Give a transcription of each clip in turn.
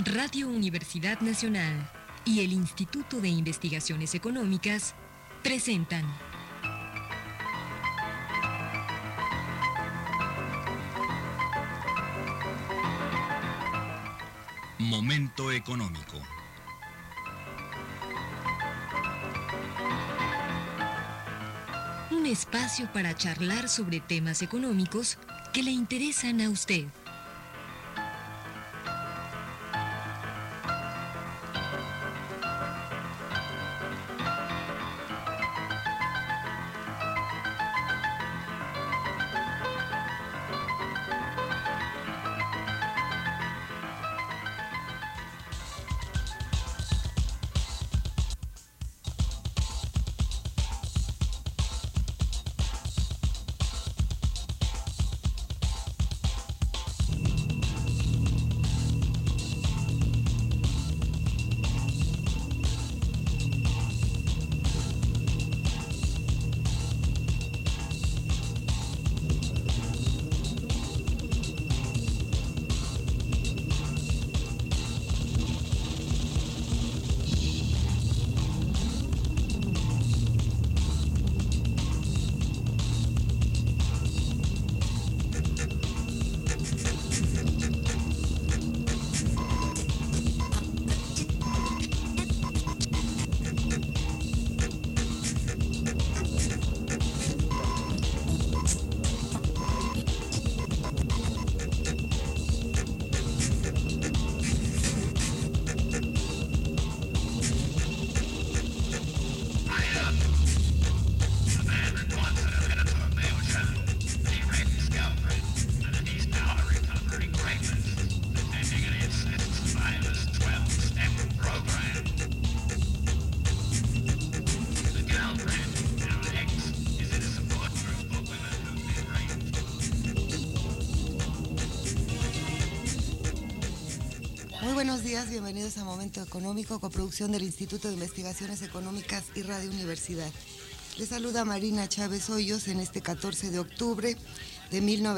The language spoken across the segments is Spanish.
Radio Universidad Nacional y el Instituto de Investigaciones Económicas presentan Momento Económico. Un espacio para charlar sobre temas económicos que le interesan a usted. Buenos días, bienvenidos a Momento Económico, coproducción del Instituto de Investigaciones Económicas y Radio Universidad. Les saluda Marina Chávez Hoyos en este 14 de octubre de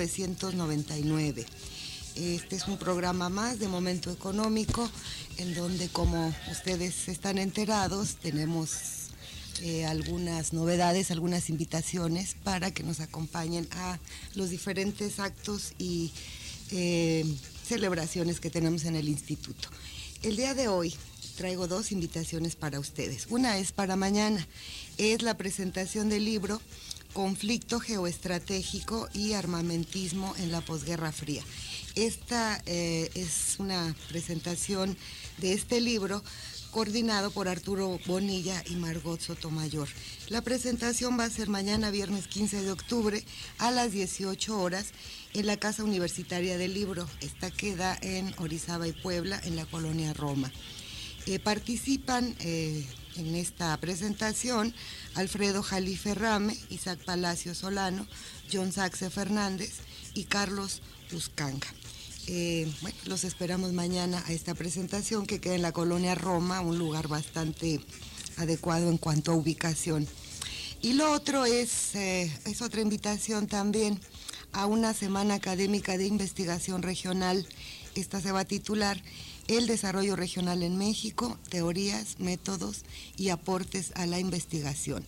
1999. Este es un programa más de Momento Económico, en donde, como ustedes están enterados, tenemos algunas novedades, algunas invitaciones para que nos acompañen a los diferentes actos y celebraciones que tenemos en el instituto. El día de hoy traigo dos invitaciones para ustedes. Una es para mañana, es la presentación del libro Conflicto Geoestratégico y Armamentismo en la Posguerra Fría. Esta es una presentación de este libro coordinado por Arturo Bonilla y Margot Sotomayor. La presentación va a ser mañana, viernes 15 de octubre, a las 18 horas, en la Casa Universitaria del Libro. Esta queda en Orizaba y Puebla, en la colonia Roma. Participan en esta presentación Alfredo Jalife Rame, Isaac Palacio Solano, John Saxe Fernández y Carlos Uscanga. Los esperamos mañana a esta presentación que queda en la colonia Roma, un lugar bastante adecuado en cuanto a ubicación. Y lo otro es otra invitación también a una semana académica de investigación regional. Esta se va a titular El desarrollo regional en México, teorías, métodos y aportes a la investigación.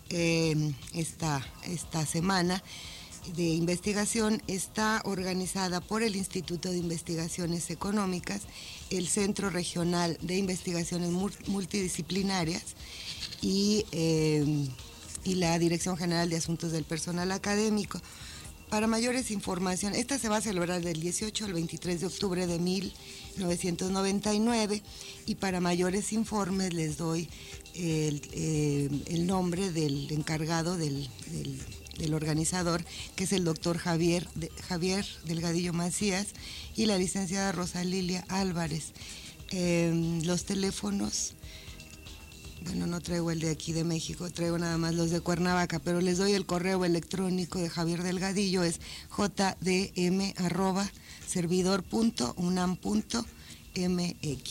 Esta semana de investigación está organizada por el Instituto de Investigaciones Económicas, el Centro Regional de Investigaciones Multidisciplinarias y la Dirección General de Asuntos del Personal Académico. Para mayores información, esta se va a celebrar del 18 al 23 de octubre de 1999 y para mayores informes les doy el nombre del encargado del organizador, que es el doctor Javier Delgadillo Macías y la licenciada Rosa Lilia Álvarez. Los teléfonos, no traigo el de aquí de México, traigo nada más los de Cuernavaca, pero les doy el correo electrónico de Javier Delgadillo, es jdm@servidor.unam.mx.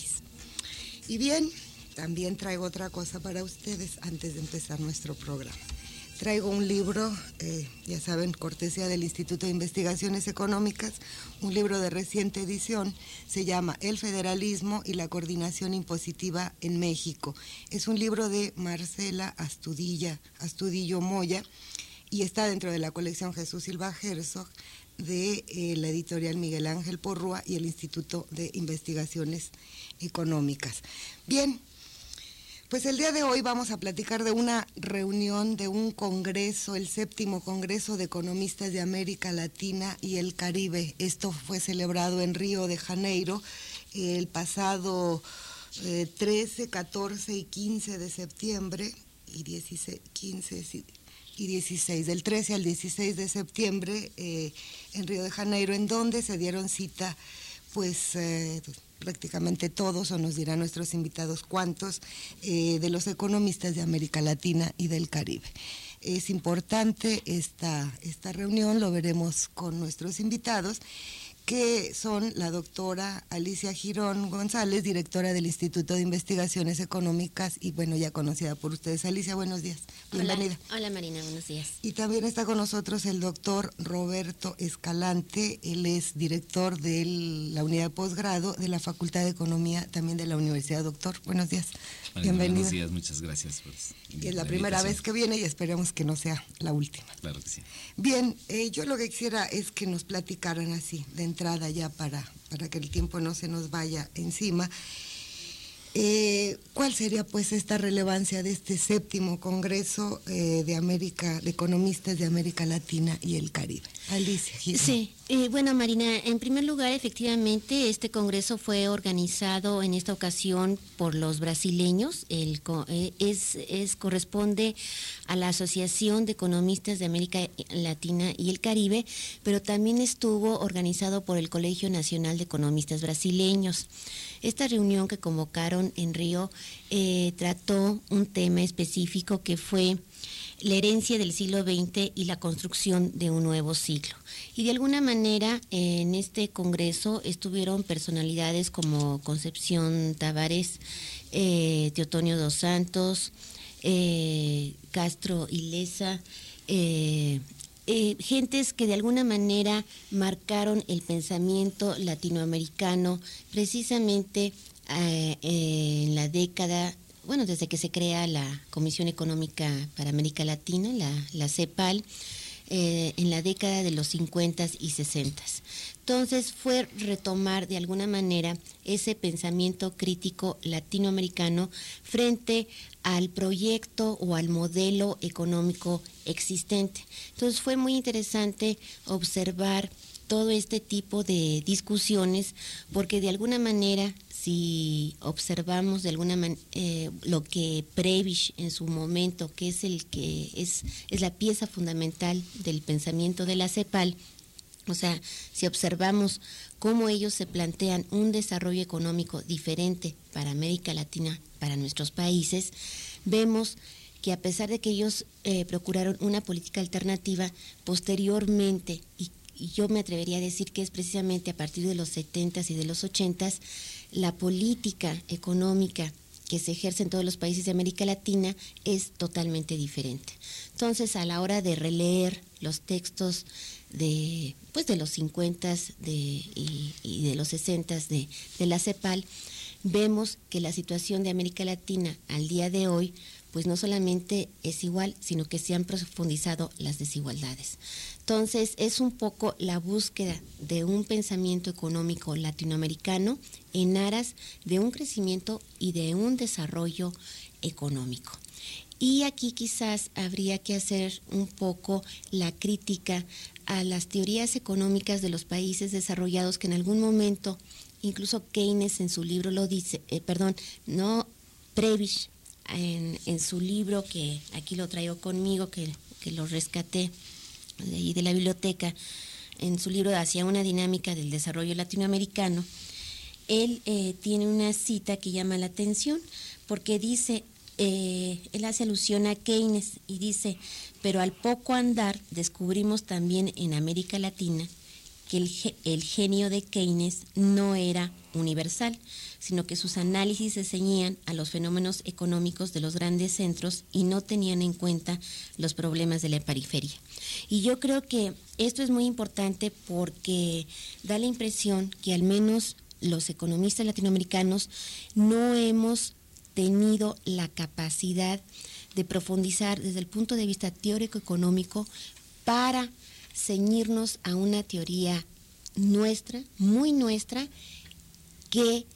Y bien, también traigo otra cosa para ustedes antes de empezar nuestro programa. traigo un libro, ya saben, cortesía del Instituto de Investigaciones Económicas, un libro de reciente edición, se llama El Federalismo y la Coordinación Impositiva en México. Es un libro de Marcela Astudillo Moya y está dentro de la colección Jesús Silva Herzog de la editorial Miguel Ángel Porrúa y el Instituto de Investigaciones Económicas. Bien. Pues el día de hoy vamos a platicar de una reunión, de un congreso, el 7º Congreso de Economistas de América Latina y el Caribe. Esto fue celebrado en Río de Janeiro el pasado 13, 14 y 15 de septiembre y 16, del 13 al 16 de septiembre en Río de Janeiro, en donde se dieron cita pues prácticamente todos, o nos dirán nuestros invitados cuántos, de los economistas de América Latina y del Caribe. Es importante esta reunión, lo veremos con nuestros invitados, que son la doctora Alicia Girón González, directora del Instituto de Investigaciones Económicas y bueno, ya conocida por ustedes. Alicia, buenos días, bienvenida. Hola Marina, buenos días. Y también está con nosotros el doctor Roberto Escalante, él es director de la unidad de posgrado de la Facultad de Economía también de la Universidad. Doctor, buenos días, bienvenido. Buenos días, muchas gracias por y es la primera vez que viene y esperemos que no sea la última. Claro que sí. Bien, yo lo que quisiera es que nos platicaran así, de entrada ya para que el tiempo no se nos vaya encima. ¿Cuál sería pues esta relevancia de este 7º Congreso de Economistas de América Latina y el Caribe? Alicia Girón. Sí, bueno Marina, en primer lugar efectivamente este congreso fue organizado en esta ocasión por los brasileños, corresponde a la Asociación de Economistas de América Latina y el Caribe, pero también estuvo organizado por el Colegio Nacional de Economistas Brasileños. Esta reunión que convocaron en Río trató un tema específico que fue la herencia del siglo XX y la construcción de un nuevo siglo. Y de alguna manera en este congreso estuvieron personalidades como Concepción Tavares, Teotonio dos Santos, Castro Ilesa, gentes que de alguna manera marcaron el pensamiento latinoamericano precisamente en la década, bueno, desde que se crea la Comisión Económica para América Latina, la CEPAL, en la década de los 50 y 60. Entonces fue retomar de alguna manera ese pensamiento crítico latinoamericano frente al proyecto o al modelo económico existente. Entonces fue muy interesante observar todo este tipo de discusiones porque de alguna manera si observamos de alguna lo que Prebisch en su momento, que es es la pieza fundamental del pensamiento de la CEPAL, o sea, si observamos cómo ellos se plantean un desarrollo económico diferente para América Latina, para nuestros países, vemos que a pesar de que ellos procuraron una política alternativa, posteriormente, y yo me atrevería a decir que es precisamente a partir de los 70s y de los 80s, la política económica que se ejerce en todos los países de América Latina es totalmente diferente. Entonces, a la hora de releer los textos de los 50s y de los 60s de la CEPAL, vemos que la situación de América Latina al día de hoy pues no solamente es igual, sino que se han profundizado las desigualdades. Entonces, es un poco la búsqueda de un pensamiento económico latinoamericano en aras de un crecimiento y de un desarrollo económico. Y aquí quizás habría que hacer un poco la crítica a las teorías económicas de los países desarrollados que en algún momento, incluso Keynes en su libro lo dice, Prebisch en su libro, que aquí lo traigo conmigo, que lo rescaté de ahí de la biblioteca, en su libro Hacia una dinámica del desarrollo latinoamericano, él tiene una cita que llama la atención, porque dice, él hace alusión a Keynes y dice, pero al poco andar descubrimos también en América Latina que el genio de Keynes no era universal, sino que sus análisis se ceñían a los fenómenos económicos de los grandes centros y no tenían en cuenta los problemas de la periferia. Y yo creo que esto es muy importante porque da la impresión que al menos los economistas latinoamericanos no hemos tenido la capacidad de profundizar desde el punto de vista teórico-económico para ceñirnos a una teoría nuestra, muy nuestra, que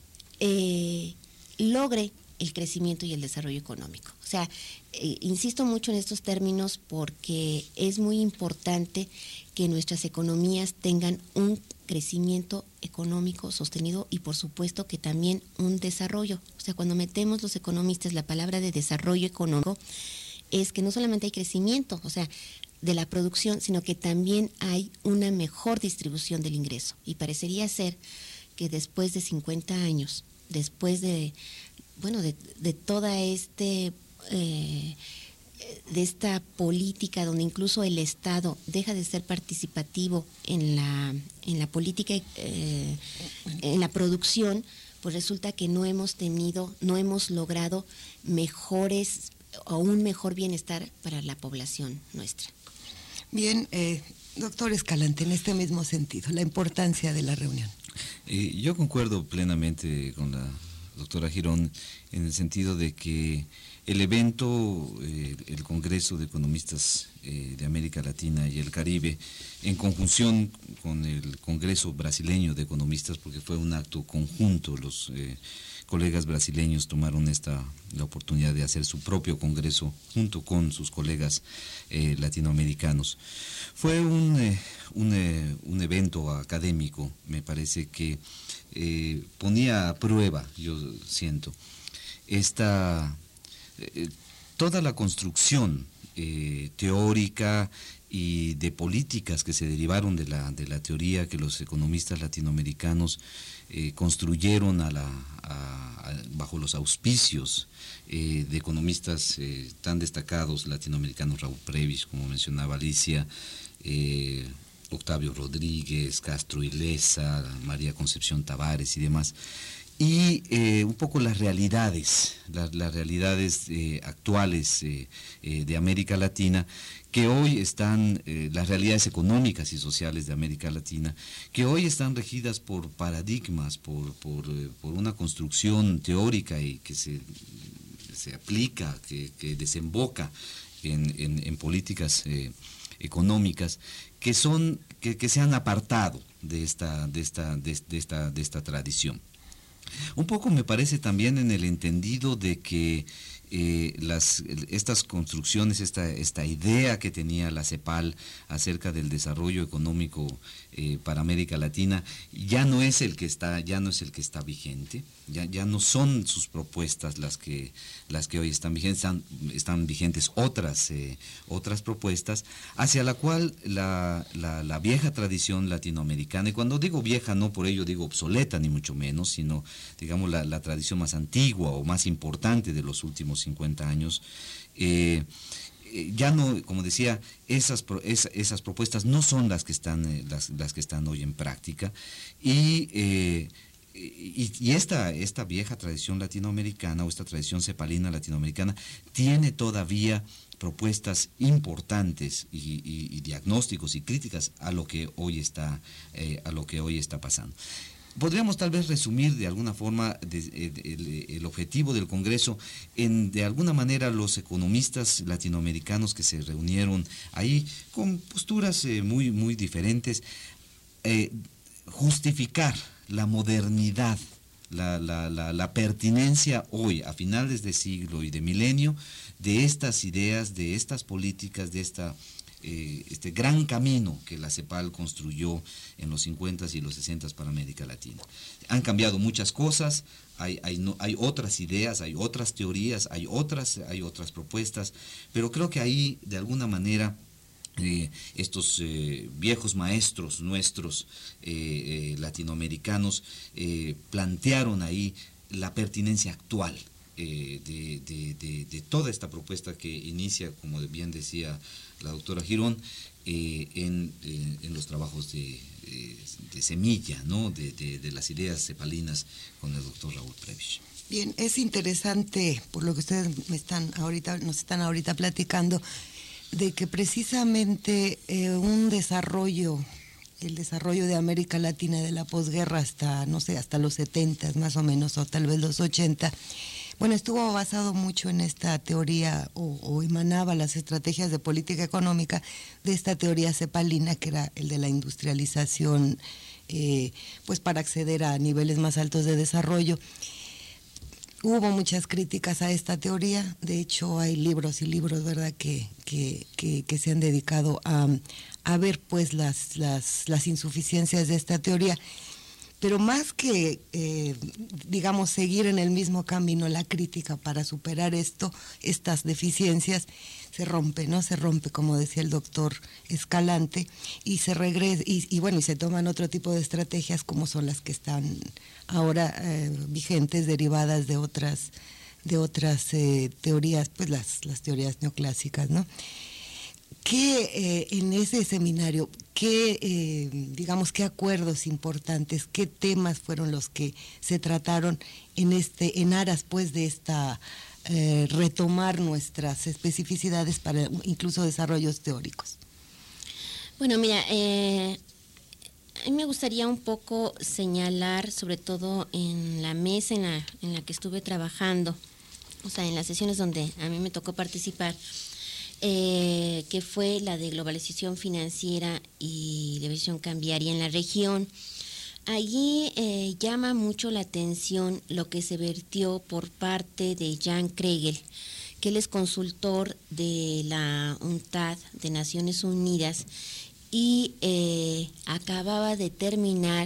logre el crecimiento y el desarrollo económico. O sea, insisto mucho en estos términos porque es muy importante que nuestras economías tengan un crecimiento económico sostenido y por supuesto que también un desarrollo. O sea, cuando metemos los economistas la palabra de desarrollo económico, es que no solamente hay crecimiento, o sea, de la producción, sino que también hay una mejor distribución del ingreso. Y parecería ser que después de 50 años, después de toda de esta política donde incluso el Estado deja de ser participativo en la política, en la producción, pues resulta que no hemos logrado mejores o un mejor bienestar para la población nuestra. Bien, doctor Escalante, en este mismo sentido, la importancia de la reunión. Yo concuerdo plenamente con la doctora Girón en el sentido de que el evento, el Congreso de Economistas de América Latina y el Caribe, en conjunción con el Congreso Brasileño de Economistas, porque fue un acto conjunto, los colegas brasileños tomaron la oportunidad de hacer su propio congreso junto con sus colegas latinoamericanos. Fue un evento académico, me parece que ponía a prueba, yo siento, toda la construcción teórica y de políticas que se derivaron de la teoría que los economistas latinoamericanos construyeron bajo los auspicios de economistas tan destacados latinoamericanos, Raúl Prebisch, como mencionaba Alicia, Octavio Rodríguez, Castro Ilesa, María Concepción Tavares y demás. Y un poco las realidades actuales de América Latina, que hoy están, las realidades económicas y sociales de América Latina, que hoy están regidas por paradigmas, por una construcción teórica y que se aplica, que desemboca en políticas económicas que se han apartado de esta tradición. Un poco me parece también en el entendido de que estas construcciones, esta idea que tenía la CEPAL acerca del desarrollo económico para América Latina ya no es el que está vigente, ya no son sus propuestas las que hoy están vigentes, están vigentes otras propuestas hacia la cual la vieja tradición latinoamericana, y cuando digo vieja no por ello digo obsoleta ni mucho menos, sino digamos la tradición más antigua o más importante de los últimos 50 años, ya no, como decía, esas propuestas no son las que están hoy en práctica, y esta vieja tradición latinoamericana o esta tradición cepalina latinoamericana tiene todavía propuestas importantes y diagnósticos y críticas a lo que hoy está pasando. Podríamos tal vez resumir de alguna forma el objetivo del Congreso de alguna manera los economistas latinoamericanos que se reunieron ahí con posturas muy, muy diferentes, justificar la modernidad, la pertinencia hoy, a finales de siglo y de milenio, de estas ideas, de estas políticas, de este gran camino que la CEPAL construyó en los 50s y los 60s para América Latina. Han cambiado muchas cosas, hay otras ideas, hay otras teorías, hay otras propuestas, pero creo que ahí de alguna manera estos viejos maestros nuestros latinoamericanos plantearon ahí la pertinencia actual de toda esta propuesta que inicia, como bien decía la doctora Girón, en los trabajos de semilla, ¿no? de las ideas cepalinas con el doctor Raúl Prebisch. Bien, es interesante, por lo que ustedes nos están ahorita platicando, de que precisamente el desarrollo de América Latina de la posguerra hasta los 70 más o menos, o tal vez los 80, bueno, estuvo basado mucho en esta teoría, o emanaba las estrategias de política económica de esta teoría cepalina, que era el de la industrialización, pues para acceder a niveles más altos de desarrollo. Hubo muchas críticas a esta teoría, de hecho hay libros y libros, ¿verdad?, que se han dedicado a ver pues las insuficiencias de esta teoría. Pero más que, digamos, seguir en el mismo camino, la crítica para superar estas deficiencias, se rompe, ¿no? Se rompe, como decía el doctor Escalante, y se regresa, y se toman otro tipo de estrategias, como son las que están ahora vigentes, derivadas de otras teorías, pues las teorías neoclásicas, ¿no? ¿Qué en ese seminario, qué acuerdos importantes, qué temas fueron los que se trataron en aras pues de esta retomar nuestras especificidades para incluso desarrollos teóricos? Bueno, mira, a mí me gustaría un poco señalar, sobre todo en la mesa en la que estuve trabajando, o sea, en las sesiones donde a mí me tocó participar, que fue la de globalización financiera y devaluación cambiaria en la región. Allí llama mucho la atención lo que se vertió por parte de Jan Kregel, que él es consultor de la UNCTAD de Naciones Unidas y acababa de terminar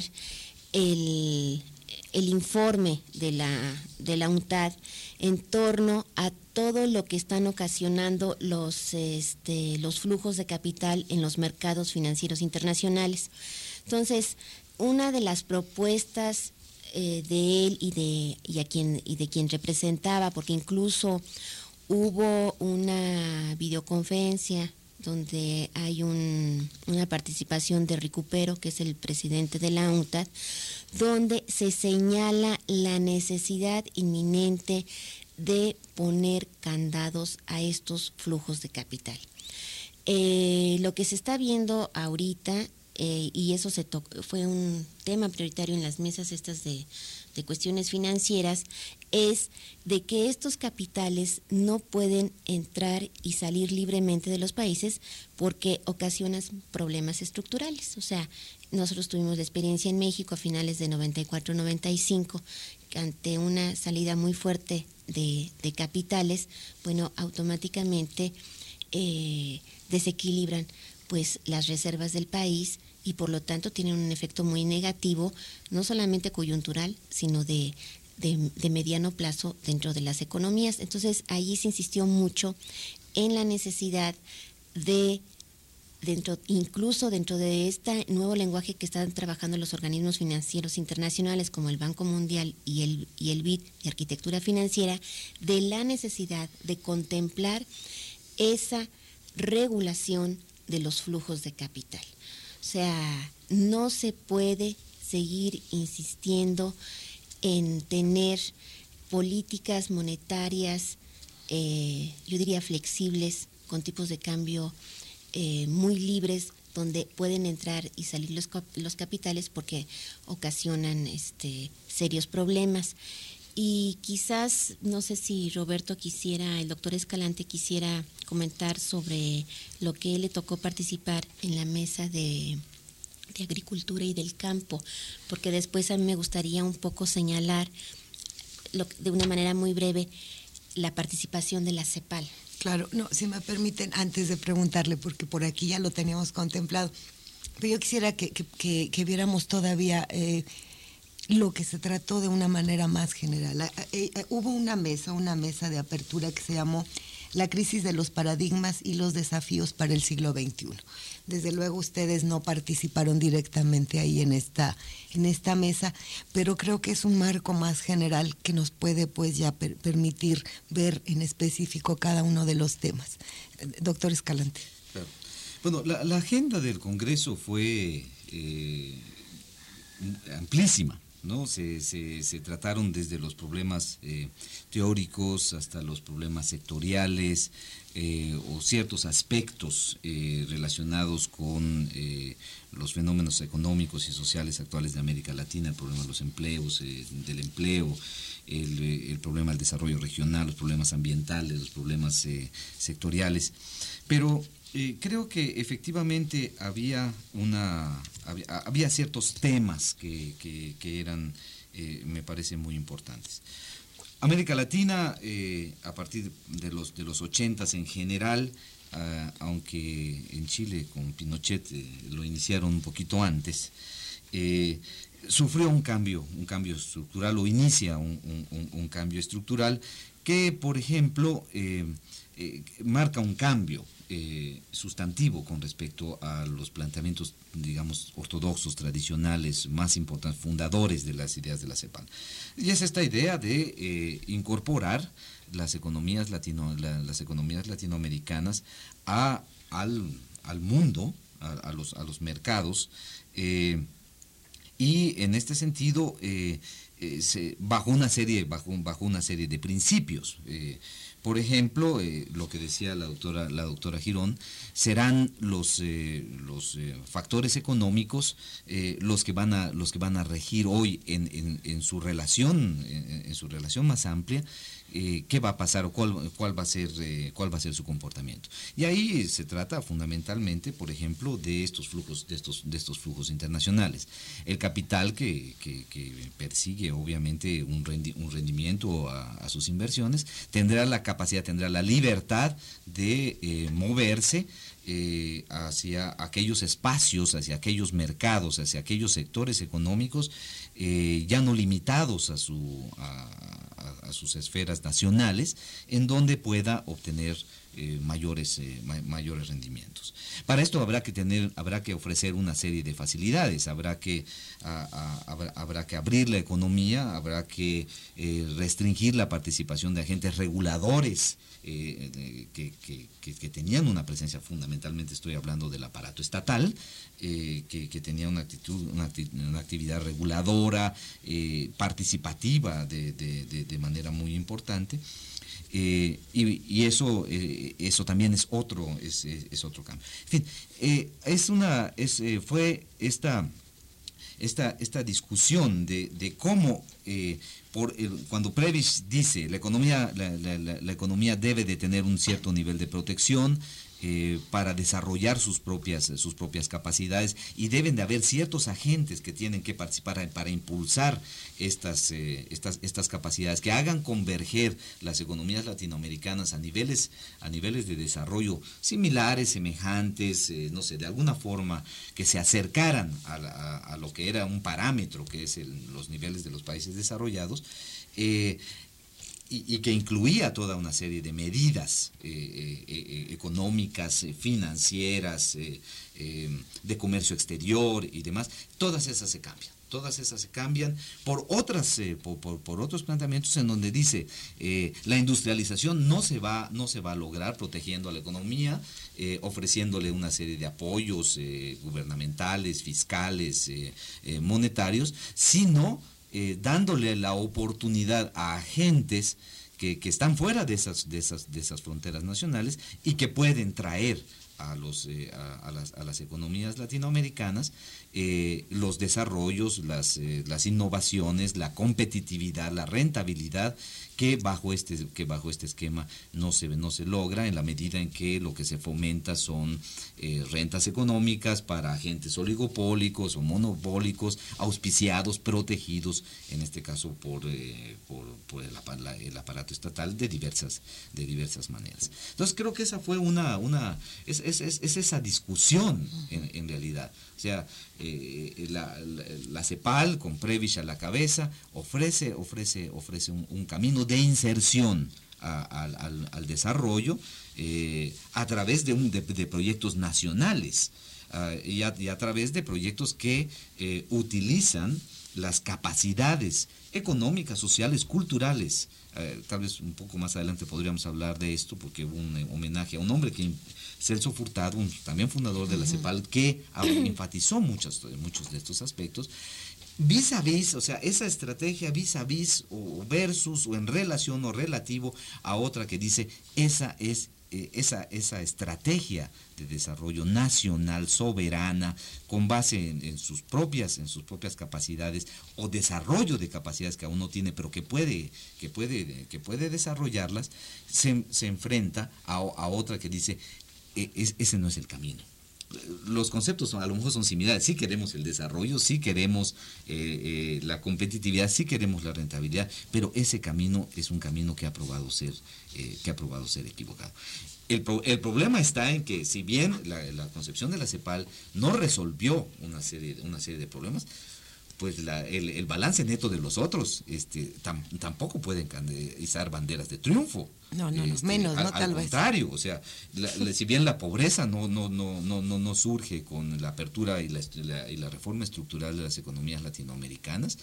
el informe de la UNCTAD en torno a todo lo que están ocasionando los flujos de capital en los mercados financieros internacionales. Entonces, una de las propuestas de él y de quien representaba, porque incluso hubo una videoconferencia donde hay una participación de Recupero, que es el presidente de la UNCTAD, donde se señala la necesidad inminente de poner candados a estos flujos de capital. Lo que se está viendo ahorita, y eso fue un tema prioritario en las mesas estas de cuestiones financieras, es de que estos capitales no pueden entrar y salir libremente de los países porque ocasionan problemas estructurales. O sea, nosotros tuvimos la experiencia en México a finales de 94-95, ante una salida muy fuerte de capitales, bueno, automáticamente desequilibran pues las reservas del país y por lo tanto tienen un efecto muy negativo, no solamente coyuntural, sino de mediano plazo dentro de las economías. Entonces, allí se insistió mucho en la necesidad de, incluso dentro de este nuevo lenguaje que están trabajando los organismos financieros internacionales como el Banco Mundial y el BID de arquitectura financiera, de la necesidad de contemplar esa regulación de los flujos de capital. O sea, no se puede seguir insistiendo en tener políticas monetarias, yo diría flexibles, con tipos de cambio muy libres, donde pueden entrar y salir los capitales porque ocasionan serios problemas. Y quizás, no sé si Roberto el doctor Escalante quisiera comentar sobre lo que él le tocó participar en la mesa de agricultura y del campo, porque después a mí me gustaría un poco señalar de una manera muy breve la participación de la CEPAL. Claro, no, si me permiten, antes de preguntarle, porque por aquí ya lo teníamos contemplado, pero yo quisiera que viéramos todavía lo que se trató de una manera más general. Hubo una mesa de apertura que se llamó La crisis de los paradigmas y los desafíos para el siglo XXI. Desde luego ustedes no participaron directamente ahí en esta mesa, pero creo que es un marco más general que nos puede pues ya permitir ver en específico cada uno de los temas. Doctor Escalante. Claro. Bueno, la agenda del Congreso fue amplísima, ¿no? Se trataron desde los problemas teóricos hasta los problemas sectoriales o ciertos aspectos relacionados con los fenómenos económicos y sociales actuales de América Latina, el problema de los empleos, del empleo, el problema del desarrollo regional, los problemas ambientales, los problemas sectoriales. Pero creo que efectivamente había ciertos temas que eran, me parece, muy importantes. América Latina, a partir de los 80s en general, aunque en Chile con Pinochet lo iniciaron un poquito antes, sufrió un cambio estructural, o inicia un cambio estructural que, por ejemplo, marca un cambio sustantivo con respecto a los planteamientos, digamos, ortodoxos, tradicionales, más importantes, fundadores de las ideas de la CEPAL. Y es esta idea de incorporar las economías latinoamericanas al mundo, a los mercados, y en este sentido bajo una serie de principios. Por ejemplo, lo que decía la doctora Girón, serán los factores económicos los que van a regir hoy en su relación más amplia. ¿Qué va a pasar o cuál va a ser su comportamiento? Y ahí se trata fundamentalmente, por ejemplo, de estos flujos internacionales. El capital que persigue obviamente un rendimiento a sus inversiones tendrá la capacidad, tendrá la libertad de moverse hacia aquellos espacios, hacia aquellos mercados, hacia aquellos sectores económicos ya no limitados a sus esferas nacionales, en donde pueda obtener mayores rendimientos. Para esto habrá que ofrecer una serie de facilidades, habrá que abrir la economía, habrá que restringir la participación de agentes reguladores que tenían una presencia, fundamentalmente estoy hablando del aparato estatal, que tenía una actividad reguladora, participativa de manera muy importante. Y eso también es otro cambio. En fin, fue esta discusión de cómo cuando Prebisch dice la economía debe de tener un cierto nivel de protección para desarrollar sus propias capacidades, y deben de haber ciertos agentes que tienen que participar para impulsar estas capacidades, que hagan converger las economías latinoamericanas a niveles de desarrollo similares, semejantes, no sé, de alguna forma que se acercaran a lo que era un parámetro, que es los niveles de los países desarrollados, y que incluía toda una serie de medidas económicas, financieras, de comercio exterior y demás. Todas esas se cambian por otros planteamientos en donde dice la industrialización no se va a lograr protegiendo a la economía, ofreciéndole una serie de apoyos gubernamentales, fiscales, monetarios, sino dándole la oportunidad a agentes que están fuera de esas fronteras nacionales y que pueden traer a las economías latinoamericanas los desarrollos, las innovaciones, la competitividad, la rentabilidad que bajo este esquema no se logra, en la medida en que lo que se fomenta son rentas económicas para agentes oligopólicos o monopólicos, auspiciados, protegidos, en este caso por el aparato estatal de diversas maneras. Entonces creo que esa fue es esa discusión en realidad. O sea, la CEPAL, con Prebisch a la cabeza, ofrece un camino de inserción al desarrollo a través de proyectos nacionales y a través de proyectos que utilizan las capacidades económicas, sociales, culturales. Tal vez un poco más adelante podríamos hablar de esto, porque hubo un homenaje a un hombre Celso Furtado, también fundador de la CEPAL, que enfatizó muchos de estos aspectos. Vis a vis, o sea, esa estrategia vis a vis o versus o en relación o relativo a otra que dice esa estrategia de desarrollo nacional, soberana, con base en sus propias capacidades o desarrollo de capacidades que aún no tiene, pero que puede desarrollarlas, se enfrenta a otra que dice ese no es el camino. Los conceptos a lo mejor son similares, sí queremos el desarrollo, sí queremos la competitividad, sí queremos la rentabilidad, pero ese camino es un camino que ha probado ser equivocado. El problema está en que si bien la concepción de la CEPAL no resolvió una serie de problemas, pues el balance neto de los otros tampoco pueden izar banderas de triunfo. No, menos, no tal vez. Al contrario, o sea, si bien la pobreza no surge con la apertura y la reforma estructural de las economías latinoamericanas,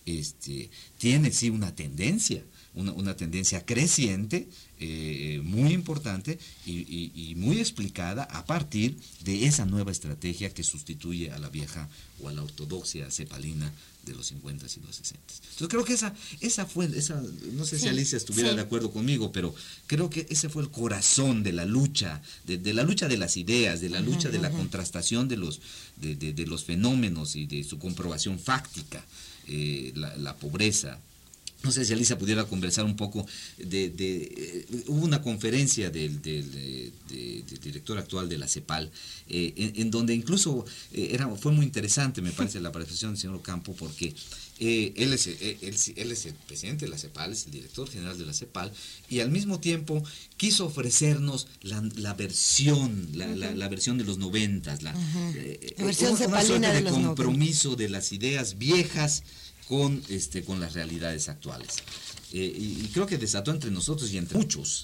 tiene sí una tendencia creciente, muy importante y muy explicada a partir de esa nueva estrategia que sustituye a la vieja o a la ortodoxia cepalina de los 50s y los 60s. Entonces creo que esa fue, no sé si Alicia estuviera de acuerdo conmigo, pero creo que ese fue el corazón de la lucha, de la lucha de las ideas, de la lucha de la contrastación de los fenómenos y de su comprobación fáctica, la pobreza. No sé si Alicia pudiera conversar un poco hubo una conferencia del director actual de la CEPAL, en donde incluso fue muy interesante, me parece, la participación del señor Ocampo, porque él es el presidente de la CEPAL, es el director general de la CEPAL, y al mismo tiempo quiso ofrecernos la versión, la versión de los 90s, la versión cepalina de los compromiso de las ideas viejas con las realidades actuales. Y creo que desató entre nosotros y entre muchos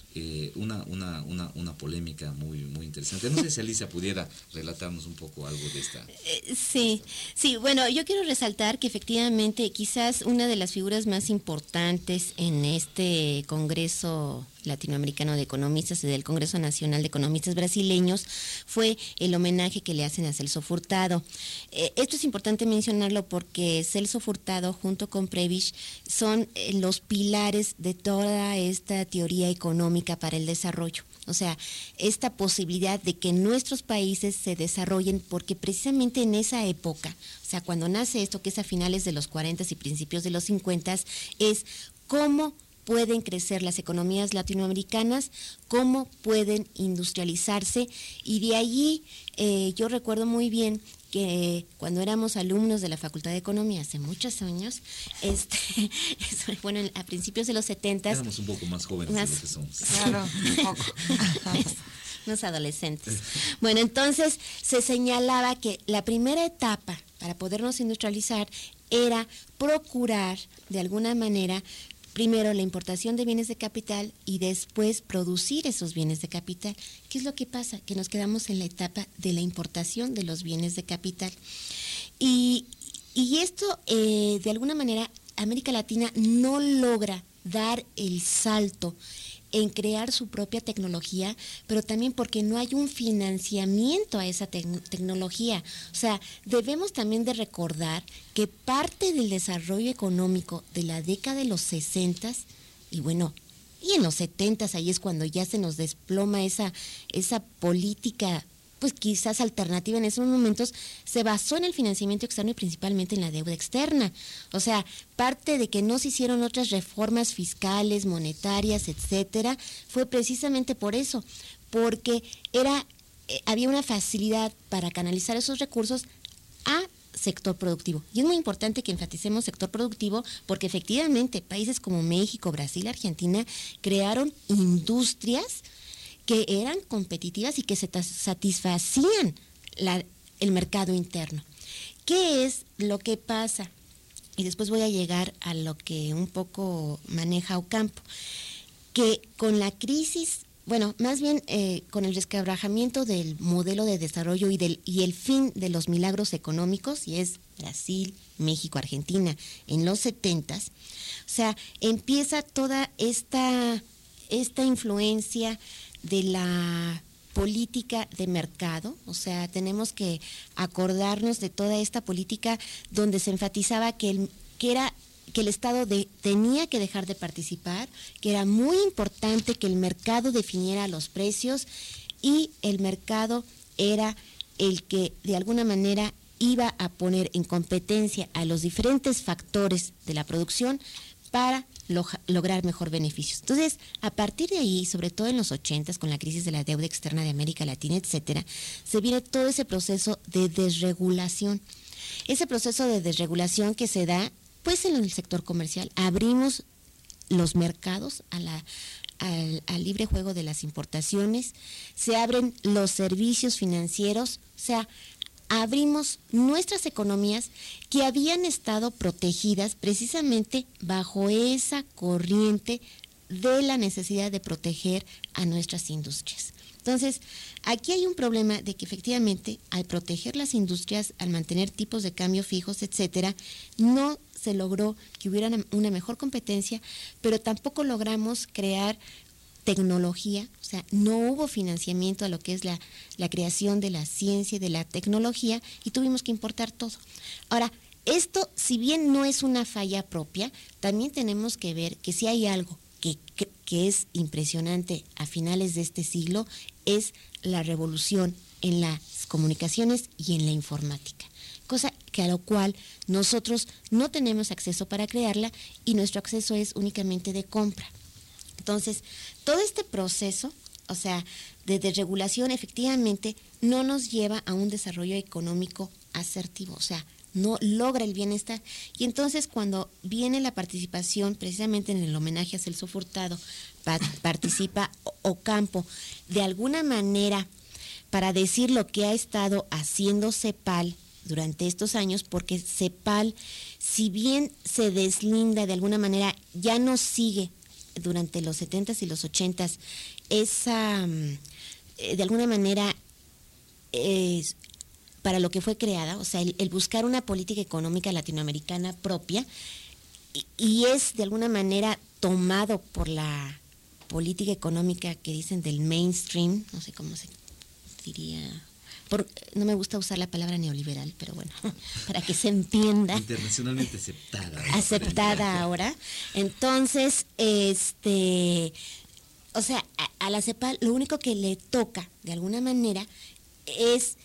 una polémica muy, muy interesante. No sé si Alicia pudiera relatarnos un poco algo de esta. Sí, bueno, yo quiero resaltar que efectivamente quizás una de las figuras más importantes en este Congreso Latinoamericano de Economistas y del Congreso Nacional de Economistas Brasileños fue el homenaje que le hacen a Celso Furtado. Esto es importante mencionarlo porque Celso Furtado junto con Prebisch son los pilares de toda esta teoría económica para el desarrollo. O sea, esta posibilidad de que nuestros países se desarrollen, porque precisamente en esa época, o sea, cuando nace esto, que es a finales de los 40 y principios de los 50, es cómo pueden crecer las economías latinoamericanas, cómo pueden industrializarse, y de allí yo recuerdo muy bien que cuando éramos alumnos de la Facultad de Economía hace muchos años, bueno, a principios de los 70s... Éramos un poco más jóvenes de lo que somos. Claro, un poco. Unos adolescentes. Bueno, entonces se señalaba que la primera etapa para podernos industrializar era procurar, de alguna manera, primero la importación de bienes de capital y después producir esos bienes de capital. ¿Qué es lo que pasa? Que nos quedamos en la etapa de la importación de los bienes de capital. Y esto, de alguna manera, América Latina no logra dar el salto en crear su propia tecnología, pero también porque no hay un financiamiento a esa tecnología. O sea, debemos también de recordar que parte del desarrollo económico de la década de los 60s, y bueno, y en los 70s, ahí es cuando ya se nos desploma esa política, pues quizás alternativa en esos momentos, se basó en el financiamiento externo y principalmente en la deuda externa. O sea, parte de que no se hicieron otras reformas fiscales, monetarias, etcétera, fue precisamente por eso, porque había una facilidad para canalizar esos recursos a sector productivo. Y es muy importante que enfaticemos sector productivo porque efectivamente países como México, Brasil, Argentina crearon industrias que eran competitivas y que se satisfacían el mercado interno. ¿Qué es lo que pasa? Y después voy a llegar a lo que un poco maneja Ocampo, que con la crisis bueno, más bien con el resquebrajamiento del modelo de desarrollo y el fin de los milagros económicos, y es Brasil, México, Argentina, en los 70s, o sea, empieza toda esta influencia de la política de mercado, o sea, tenemos que acordarnos de toda esta política donde se enfatizaba que el Estado tenía que dejar de participar, que era muy importante que el mercado definiera los precios y el mercado era el que de alguna manera iba a poner en competencia a los diferentes factores de la producción para lograr mejor beneficios. Entonces, a partir de ahí, sobre todo en los 80s, con la crisis de la deuda externa de América Latina, etcétera, se viene todo ese proceso de desregulación. Ese proceso de desregulación que se da pues en el sector comercial. Abrimos los mercados al libre juego de las importaciones, se abren los servicios financieros, o sea, abrimos nuestras economías que habían estado protegidas precisamente bajo esa corriente de la necesidad de proteger a nuestras industrias. Entonces, aquí hay un problema de que efectivamente al proteger las industrias, al mantener tipos de cambio fijos, etcétera, no se logró que hubiera una mejor competencia, pero tampoco logramos crear tecnología, o sea, no hubo financiamiento a lo que es la creación de la ciencia y de la tecnología y tuvimos que importar todo. Ahora, esto, si bien no es una falla propia, también tenemos que ver que si hay algo que es impresionante a finales de este siglo, es la revolución en las comunicaciones y en la informática, cosa que a lo cual nosotros no tenemos acceso para crearla y nuestro acceso es únicamente de compra. Entonces, todo este proceso, o sea, de desregulación efectivamente no nos lleva a un desarrollo económico asertivo, o sea, no logra el bienestar. Y entonces cuando viene la participación, precisamente en el homenaje a Celso Furtado, participa Ocampo, de alguna manera para decir lo que ha estado haciendo CEPAL durante estos años, porque CEPAL, si bien se deslinda de alguna manera, ya no sigue durante los 70s y los 80s esa, de alguna manera, para lo que fue creada, o sea, el buscar una política económica latinoamericana propia, y es de alguna manera tomado por la política económica que dicen del mainstream, no sé cómo se diría, no me gusta usar la palabra neoliberal, pero bueno, para que se entienda. Internacionalmente aceptada. Aceptada ahora. Entonces, o sea, a la CEPAL lo único que le toca, de alguna manera, es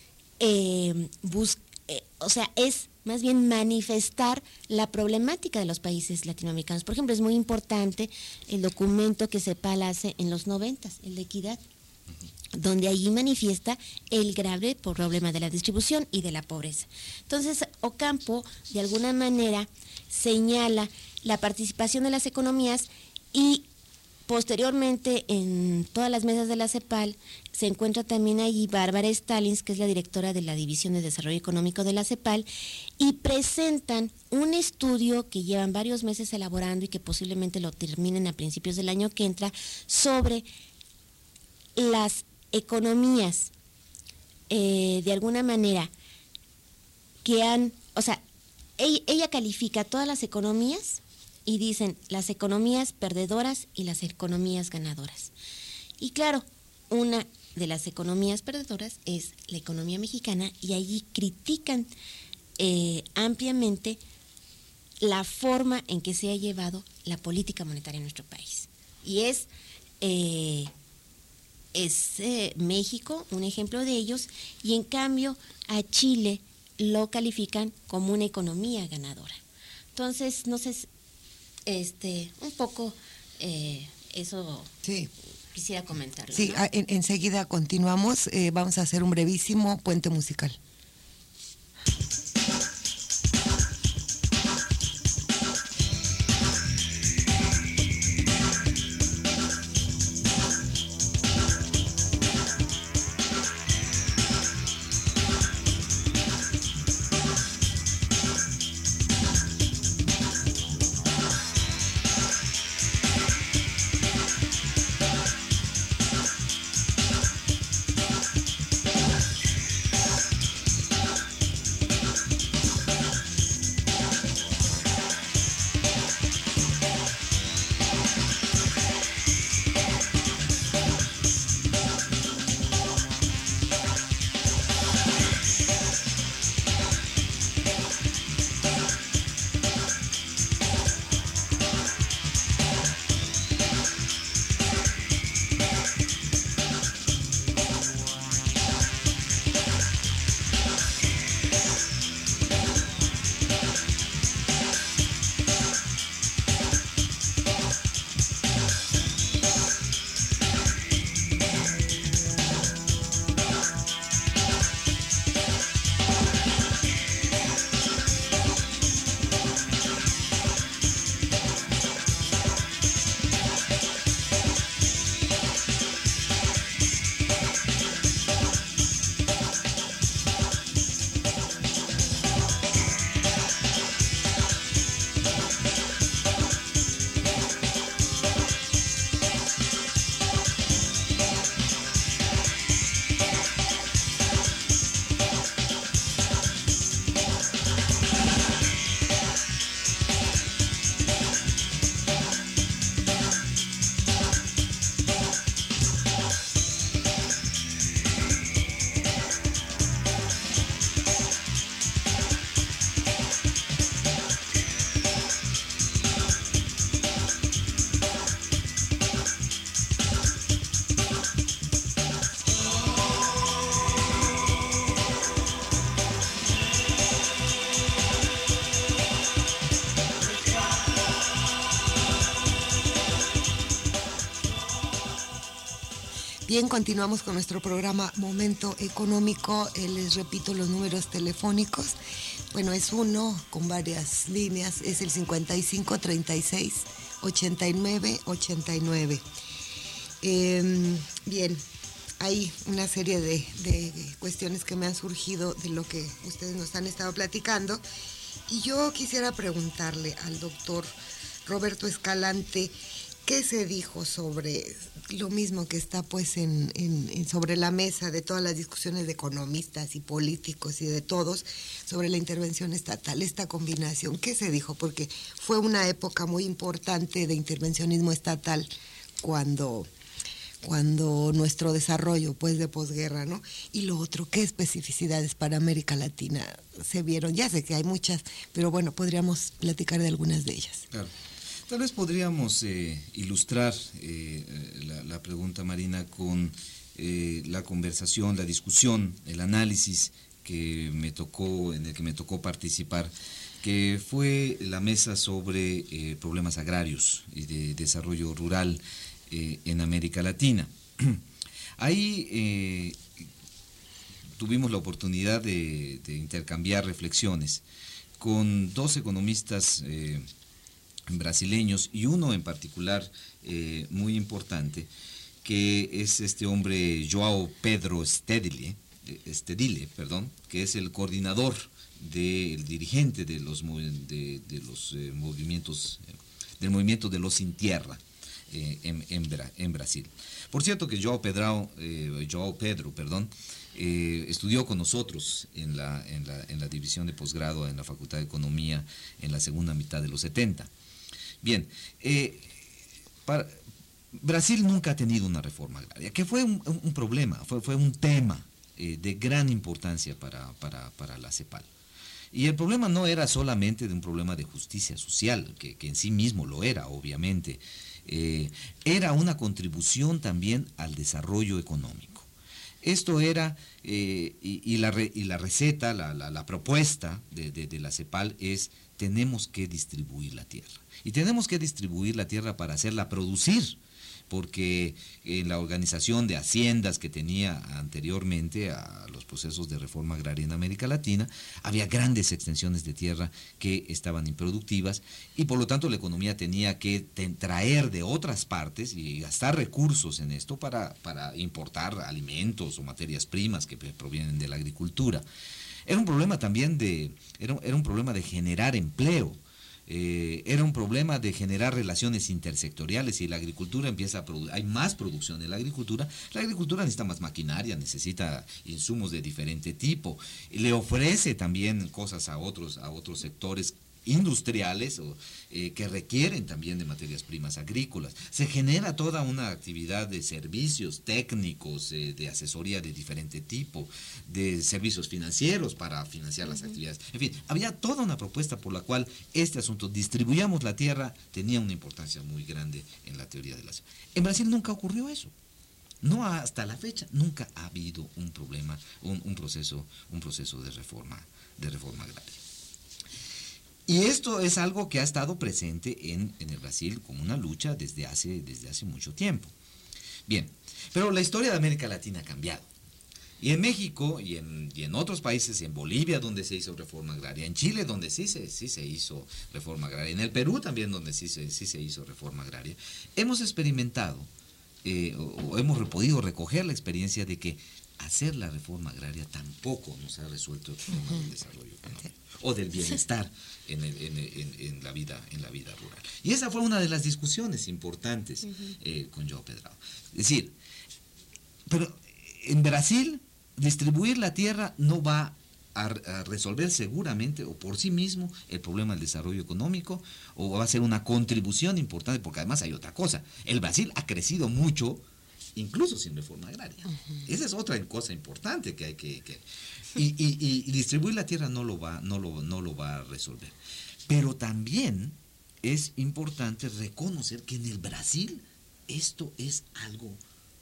es más bien manifestar la problemática de los países latinoamericanos. Por ejemplo, es muy importante el documento que CEPAL hace en los 90s, el de equidad, donde allí manifiesta el grave problema de la distribución y de la pobreza. Entonces, Ocampo, de alguna manera, señala la participación de las economías y posteriormente en todas las mesas de la CEPAL se encuentra también allí Bárbara Stallings, que es la directora de la División de Desarrollo Económico de la CEPAL, y presentan un estudio que llevan varios meses elaborando y que posiblemente lo terminen a principios del año que entra, sobre las economías de alguna manera que ella califica todas las economías y dicen las economías perdedoras y las economías ganadoras. Y claro, una de las economías perdedoras es la economía mexicana, y allí critican ampliamente la forma en que se ha llevado la política monetaria en nuestro país. Y es México un ejemplo de ellos, y en cambio a Chile lo califican como una economía ganadora. Entonces, no sé, un poco eso sí. Quisiera comentarlo. Sí, ¿no? enseguida continuamos, vamos a hacer un brevísimo puente musical. Bien, continuamos con nuestro programa Momento Económico. Les repito los números telefónicos. Bueno, es uno con varias líneas, es el 55 36 89 89. Bien, hay una serie de cuestiones que me han surgido de lo que ustedes nos han estado platicando, y yo quisiera preguntarle al doctor Roberto Escalante qué se dijo sobre lo mismo que está pues sobre la mesa de todas las discusiones de economistas y políticos y de todos sobre la intervención estatal, esta combinación. ¿Qué se dijo? Porque fue una época muy importante de intervencionismo estatal cuando nuestro desarrollo pues de posguerra, ¿no? Y lo otro, ¿qué especificidades para América Latina se vieron? Ya sé que hay muchas, pero bueno, podríamos platicar de algunas de ellas. Claro. Tal vez podríamos ilustrar la pregunta, Marina, con la conversación, la discusión, el análisis en el que me tocó participar, que fue la mesa sobre problemas agrarios y de desarrollo rural en América Latina. Ahí tuvimos la oportunidad de intercambiar reflexiones con dos economistas brasileños, y uno en particular muy importante, que es este hombre João Pedro Stedile, que es el coordinador el dirigente de los movimientos, del movimiento de los sin tierra en Brasil. Por cierto que João Pedro, estudió con nosotros en la división de posgrado en la Facultad de Economía en la segunda mitad de los 70. Bien, Brasil nunca ha tenido una reforma agraria, que fue un problema, fue un tema de gran importancia para la CEPAL. Y el problema no era solamente de un problema de justicia social, que en sí mismo lo era, obviamente. Era una contribución también al desarrollo económico. Esto era, y la receta, la propuesta de la CEPAL es: tenemos que distribuir la tierra. Y tenemos que distribuir la tierra para hacerla producir, porque en la organización de haciendas que tenía anteriormente a los procesos de reforma agraria en América Latina, había grandes extensiones de tierra que estaban improductivas, y por lo tanto la economía tenía que traer de otras partes y gastar recursos en esto para importar alimentos o materias primas que provienen de la agricultura. Era un problema también era un problema de generar empleo. Era un problema de generar relaciones intersectoriales. Si la agricultura empieza a hay más producción en la agricultura necesita más maquinaria, necesita insumos de diferente tipo, le ofrece también cosas a otros sectores industriales que requieren también de materias primas agrícolas. Se genera toda una actividad de servicios técnicos, de asesoría de diferente tipo, de servicios financieros para financiar las actividades. En fin, había toda una propuesta por la cual este asunto, distribuyamos la tierra, tenía una importancia muy grande en la teoría de la ciudad. En Brasil nunca ocurrió eso. No, hasta la fecha nunca ha habido un problema, un proceso de reforma agraria. Y esto es algo que ha estado presente en el Brasil como una lucha desde hace mucho tiempo. Bien, pero la historia de América Latina ha cambiado. Y en México y en otros países, en Bolivia donde se hizo reforma agraria, en Chile donde sí se hizo reforma agraria, en el Perú también donde sí se hizo reforma agraria, hemos experimentado o hemos podido recoger la experiencia de que hacer la reforma agraria tampoco nos ha resuelto el problema del desarrollo económico o del bienestar en la vida rural. Y esa fue una de las discusiones importantes con João Pedro. Es decir, pero en Brasil distribuir la tierra no va a resolver seguramente o por sí mismo el problema del desarrollo económico, o va a ser una contribución importante, porque además hay otra cosa. El Brasil ha crecido mucho incluso sin reforma agraria. Esa es otra cosa importante que hay que y distribuir la tierra no lo va a resolver. Pero también es importante reconocer que en el Brasil esto es algo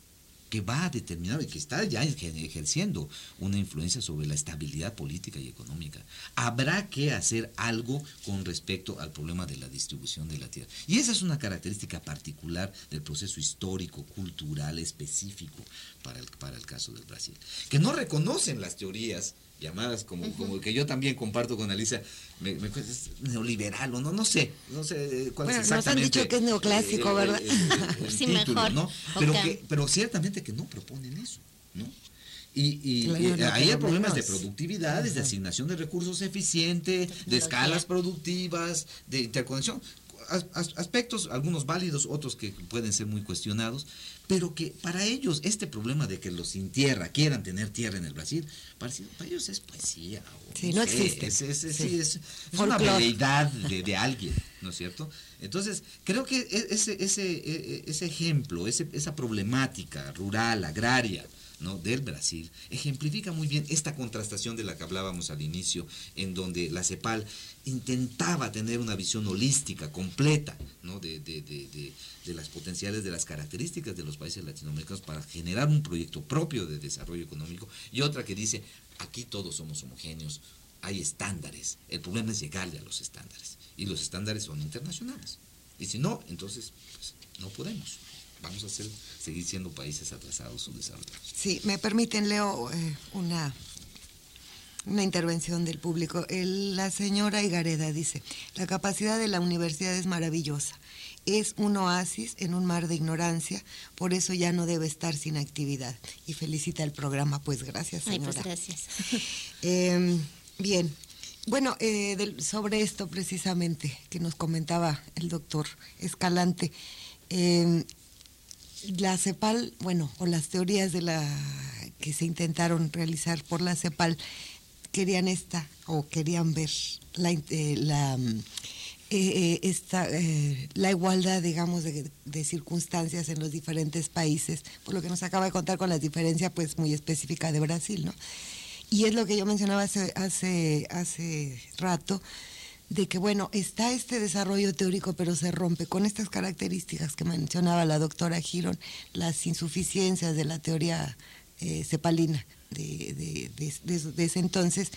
que va a determinar y que está ya ejerciendo una influencia sobre la estabilidad política y económica. Habrá que hacer algo con respecto al problema de la distribución de la tierra. Y esa es una característica particular del proceso histórico, cultural, específico para el caso del Brasil, que no reconocen las teorías llamadas como que yo también comparto con Alicia, es neoliberal o no sé cuál es exactamente. Nos han dicho que es neoclásico, ¿verdad? El Sí, título, mejor. ¿no? Okay. Pero ciertamente que no proponen eso, ¿no? Y Claro, ahí hay problemas de menos. productividad, de asignación de recursos eficiente, de escalas productivas, de interconexión, aspectos, algunos válidos, otros que pueden ser muy cuestionados, pero que para ellos este problema de que los sin tierra quieran tener tierra en el Brasil, para ellos es poesía. Sí, no existe. Es una veleidad de alguien, ¿no es cierto? Entonces, creo que ese ejemplo, esa problemática rural, agraria, ¿no?, del Brasil, ejemplifica muy bien esta contrastación de la que hablábamos al inicio, en donde la CEPAL intentaba tener una visión holística, completa, ¿no?, de las potenciales, de las características de los países latinoamericanos para generar un proyecto propio de desarrollo económico, y otra que dice, aquí todos somos homogéneos, hay estándares, el problema es llegarle a los estándares, y los estándares son internacionales, y si no, entonces pues, no podemos. Vamos a seguir siendo países atrasados o desarrollados. Sí, me permiten, leo una intervención del público. La señora Higareda dice, la capacidad de la universidad es maravillosa. Es un oasis en un mar de ignorancia, por eso ya no debe estar sin actividad. Y felicita el programa, pues gracias, señora. Ay, pues gracias. Bien, bueno, sobre esto precisamente que nos comentaba el doctor Escalante, la CEPAL, bueno, o las teorías que se intentaron realizar por la CEPAL querían ver la igualdad, digamos, de circunstancias en los diferentes países, por lo que nos acaba de contar con la diferencia pues muy específica de Brasil, ¿no? Y es lo que yo mencionaba hace rato, de que, bueno, está este desarrollo teórico, pero se rompe con estas características que mencionaba la doctora Girón, las insuficiencias de la teoría cepalina de ese entonces.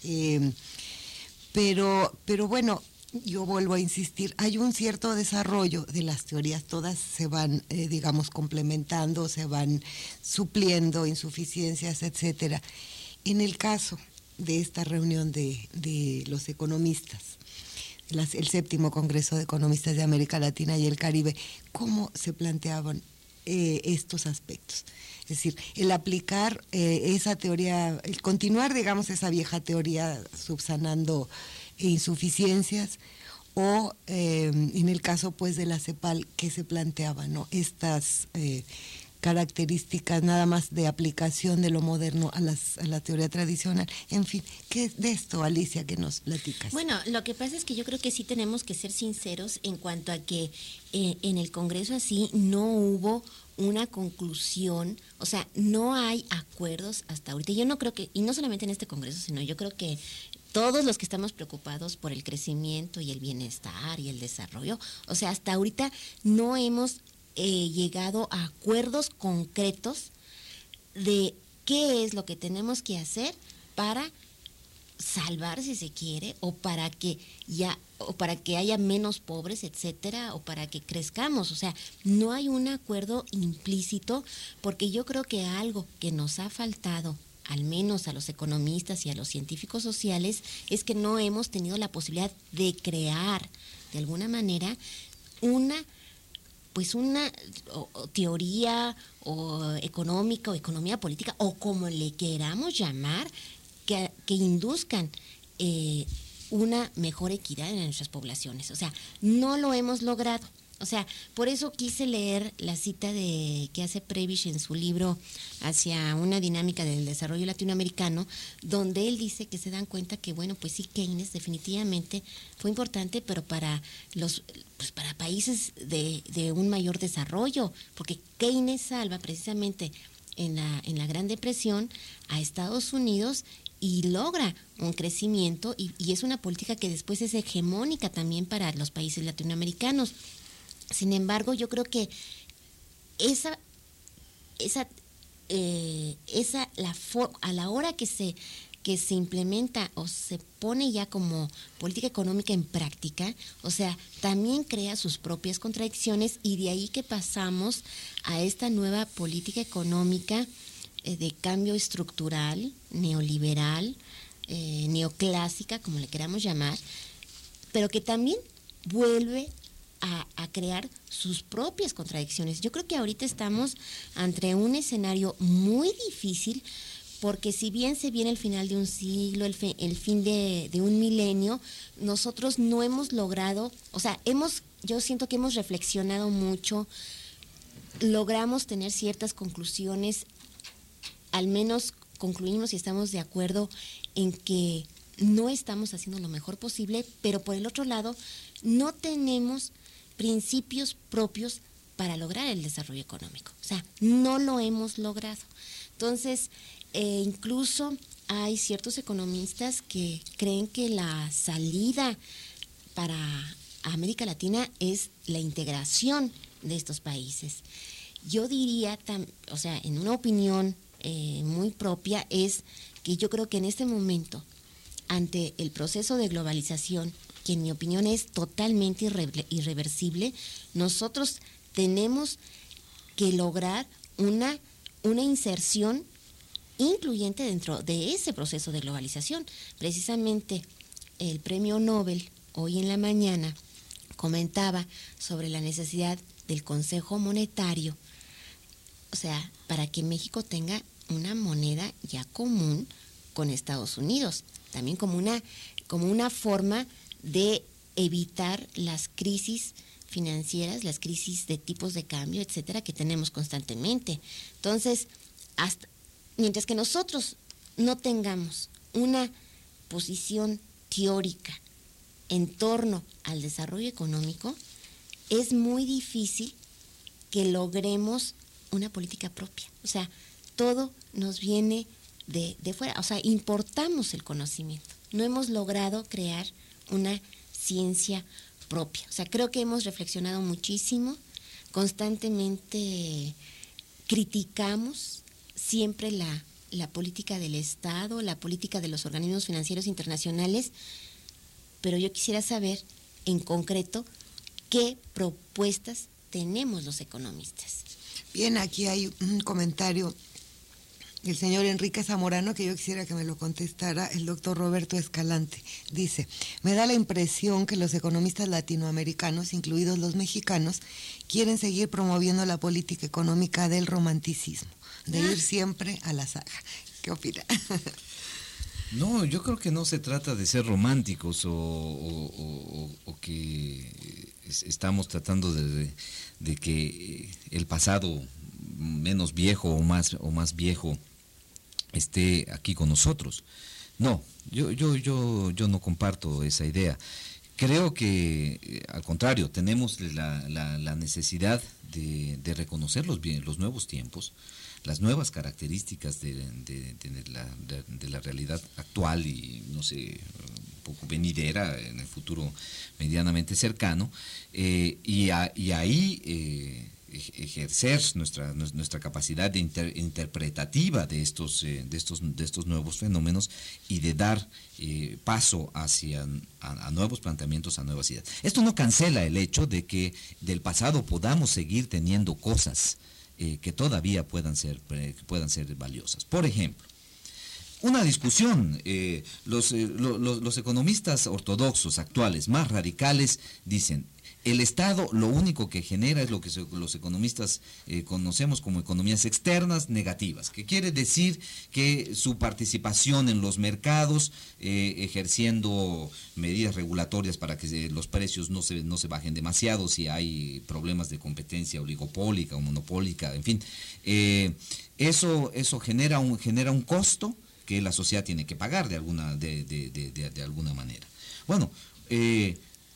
Pero bueno, yo vuelvo a insistir, hay un cierto desarrollo de las teorías, todas se van, digamos, complementando, se van supliendo insuficiencias, etcétera. En el caso de esta reunión de los economistas, el 7º Congreso de Economistas de América Latina y el Caribe, ¿cómo se planteaban estos aspectos? Es decir, el aplicar esa teoría, el continuar, digamos, esa vieja teoría subsanando insuficiencias, o en el caso pues de la CEPAL, ¿qué se planteaba, no? Estas características nada más de aplicación de lo moderno a la teoría tradicional. En fin, ¿qué es de esto, Alicia, que nos platicas? Bueno, lo que pasa es que yo creo que sí tenemos que ser sinceros en cuanto a que en el Congreso así no hubo una conclusión, o sea, no hay acuerdos hasta ahorita. Yo no creo que, y no solamente en este Congreso, sino yo creo que todos los que estamos preocupados por el crecimiento y el bienestar y el desarrollo, o sea, hasta ahorita no hemos llegado a acuerdos concretos de qué es lo que tenemos que hacer para salvar, si se quiere, o para que haya menos pobres, etcétera, o para que crezcamos. O sea, no hay un acuerdo implícito, porque yo creo que algo que nos ha faltado, al menos a los economistas y a los científicos sociales, es que no hemos tenido la posibilidad de crear, de alguna manera, una teoría o económica o economía política, o como le queramos llamar, que induzcan una mejor equidad en nuestras poblaciones. O sea, no lo hemos logrado. O sea, por eso quise leer la cita que hace Prebisch en su libro Hacia una dinámica del desarrollo latinoamericano, donde él dice que se dan cuenta que, bueno, pues sí, Keynes definitivamente fue importante, pero para países de un mayor desarrollo, porque Keynes salva precisamente en la Gran Depresión a Estados Unidos y logra un crecimiento, y es una política que después es hegemónica también para los países latinoamericanos. Sin embargo, yo creo que esa a la hora que se implementa o se pone ya como política económica en práctica, o sea, también crea sus propias contradicciones, y de ahí que pasamos a esta nueva política económica de cambio estructural, neoliberal, neoclásica, como le queramos llamar, pero que también vuelve a crear sus propias contradicciones. Yo creo que ahorita estamos ante un escenario muy difícil, porque si bien se viene el final de un siglo, el fin de un milenio, nosotros no hemos logrado, o sea, yo siento que hemos reflexionado mucho, logramos tener ciertas conclusiones, al menos concluimos y estamos de acuerdo en que no estamos haciendo lo mejor posible, pero por el otro lado, no tenemos principios propios para lograr el desarrollo económico. O sea, no lo hemos logrado. Entonces, incluso hay ciertos economistas que creen que la salida para América Latina es la integración de estos países. Yo diría, o sea, en una opinión muy propia, es que yo creo que en este momento, ante el proceso de globalización, que en mi opinión es totalmente irreversible, nosotros tenemos que lograr una inserción incluyente dentro de ese proceso de globalización. Precisamente el premio Nobel hoy en la mañana comentaba sobre la necesidad del Consejo Monetario, o sea, para que México tenga una moneda ya común con Estados Unidos, también como una forma de evitar las crisis financieras, las crisis de tipos de cambio, etcétera, que tenemos constantemente. Entonces, mientras que nosotros no tengamos una posición teórica en torno al desarrollo económico, es muy difícil que logremos una política propia. O sea, todo nos viene de fuera, o sea, importamos el conocimiento. No hemos logrado crear una ciencia propia. O sea, creo que hemos reflexionado muchísimo, constantemente criticamos siempre la política del Estado, la política de los organismos financieros internacionales, pero yo quisiera saber en concreto qué propuestas tenemos los economistas. Bien, aquí hay un comentario del señor Enrique Zamorano que yo quisiera que me lo contestara el doctor Roberto Escalante. Dice: me da la impresión que los economistas latinoamericanos, incluidos los mexicanos, quieren seguir promoviendo la política económica del romanticismo, de ir siempre a la saga. ¿Qué opina? No, yo creo que no se trata de ser románticos o que estamos tratando de que el pasado menos viejo o más viejo esté aquí con nosotros. No, yo no comparto esa idea. Creo que, al contrario, tenemos la necesidad de reconocer los nuevos tiempos, las nuevas características de la realidad actual y, no sé, un poco venidera en el futuro medianamente cercano, y ahí ejercer nuestra capacidad interpretativa de estos nuevos fenómenos y de dar paso hacia a nuevos planteamientos, a nuevas ideas. Esto no cancela el hecho de que del pasado podamos seguir teniendo cosas que todavía puedan ser valiosas. Por ejemplo, una discusión, los economistas ortodoxos actuales más radicales dicen: el Estado lo único que genera es lo que los economistas conocemos como economías externas negativas, que quiere decir que su participación en los mercados, ejerciendo medidas regulatorias para que los precios no se bajen demasiado si hay problemas de competencia oligopólica o monopólica, en fin, eso genera un costo que la sociedad tiene que pagar de alguna manera. Bueno,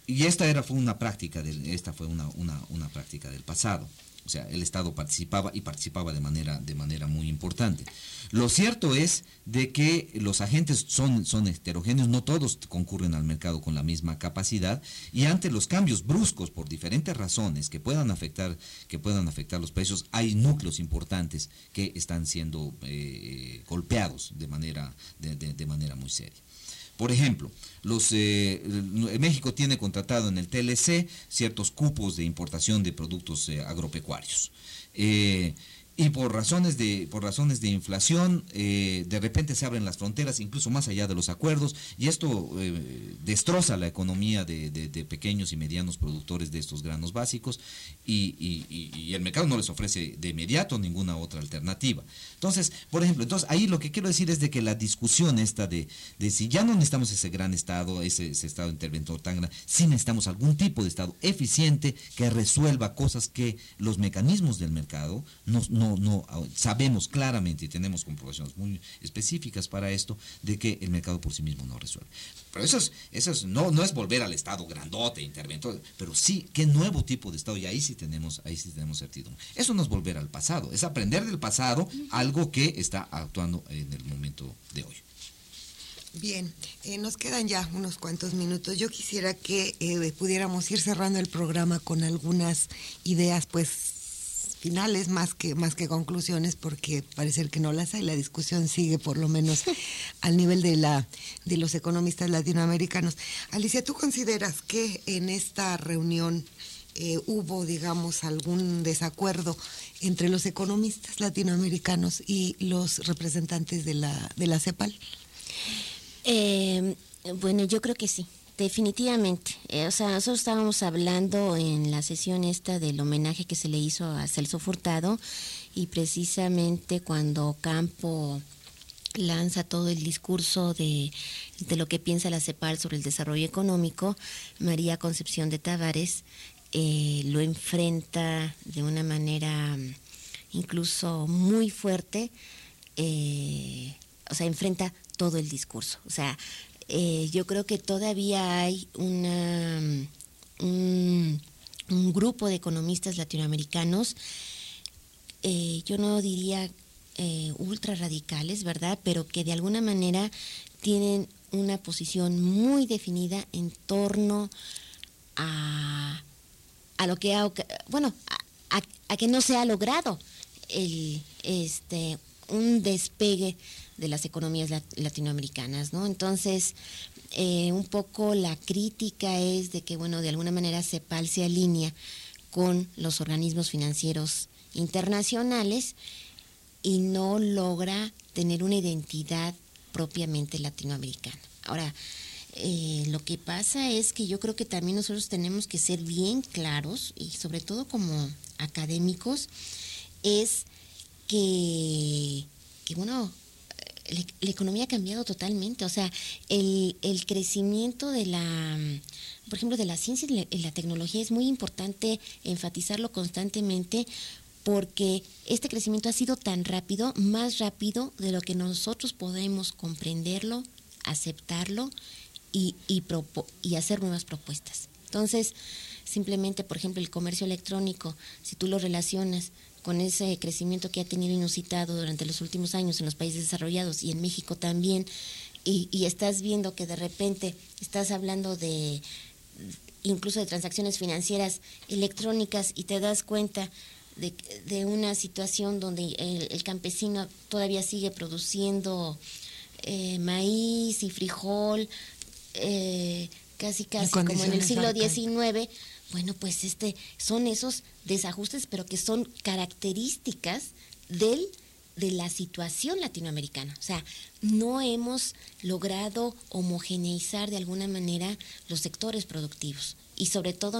Y esta fue una práctica una práctica del pasado. O sea, el Estado participaba de manera muy importante. Lo cierto es de que los agentes son heterogéneos, no todos concurren al mercado con la misma capacidad, y ante los cambios bruscos por diferentes razones que puedan afectar los precios, hay núcleos importantes que están siendo golpeados de manera muy seria. Por ejemplo, México tiene contratado en el TLC ciertos cupos de importación de productos agropecuarios. Y por razones de inflación, de repente se abren las fronteras, incluso más allá de los acuerdos, y esto destroza la economía de pequeños y medianos productores de estos granos básicos, y el mercado no les ofrece de inmediato ninguna otra alternativa. Entonces, por ejemplo, ahí lo que quiero decir es de que la discusión esta de si ya no necesitamos ese gran Estado, ese Estado interventor tan grande, sí necesitamos algún tipo de Estado eficiente que resuelva cosas que los mecanismos del mercado no sabemos claramente, y tenemos comprobaciones muy específicas para esto, de que el mercado por sí mismo no resuelve. Pero eso no es volver al Estado grandote, interventor, pero sí, qué nuevo tipo de Estado, y ahí sí tenemos certidumbre. Eso no es volver al pasado, es aprender del pasado algo que está actuando en el momento de hoy. Bien, nos quedan ya unos cuantos minutos. Yo quisiera que pudiéramos ir cerrando el programa con algunas ideas, pues, finales más que conclusiones, porque parece que no las hay. La discusión sigue, por lo menos al nivel de los economistas latinoamericanos. Alicia, ¿tú consideras que en esta reunión hubo, digamos, algún desacuerdo entre los economistas latinoamericanos y los representantes de la CEPAL? Bueno, yo creo que sí. Definitivamente. Nosotros estábamos hablando en la sesión esta del homenaje que se le hizo a Celso Furtado, y precisamente cuando Campo lanza todo el discurso de lo que piensa la CEPAL sobre el desarrollo económico, María Concepción de Tavares lo enfrenta de una manera incluso muy fuerte, enfrenta todo el discurso. Yo creo que todavía hay un grupo de economistas latinoamericanos, yo no diría ultra radicales, ¿verdad?, pero que de alguna manera tienen una posición muy definida en torno a lo que a que no se ha logrado un despegue de las economías latinoamericanas, ¿no? Entonces, un poco la crítica es de que, de alguna manera CEPAL se alinea con los organismos financieros internacionales y no logra tener una identidad propiamente latinoamericana. Ahora, lo que pasa es que yo creo que también nosotros tenemos que ser bien claros, y sobre todo como académicos, es que la economía ha cambiado totalmente. El crecimiento por ejemplo, de la ciencia y la tecnología es muy importante enfatizarlo constantemente, porque este crecimiento ha sido tan rápido, más rápido de lo que nosotros podemos comprenderlo, aceptarlo y hacer nuevas propuestas. Entonces, simplemente, por ejemplo, el comercio electrónico, si tú lo relacionas con ese crecimiento que ha tenido inusitado durante los últimos años en los países desarrollados y en México también, y estás viendo que de repente estás hablando incluso de transacciones financieras electrónicas, y te das cuenta de una situación donde el campesino todavía sigue produciendo maíz y frijol, casi como en el siglo XIX. Bueno, pues son esos desajustes, pero que son características de la situación latinoamericana. No hemos logrado homogeneizar de alguna manera los sectores productivos, y sobre todo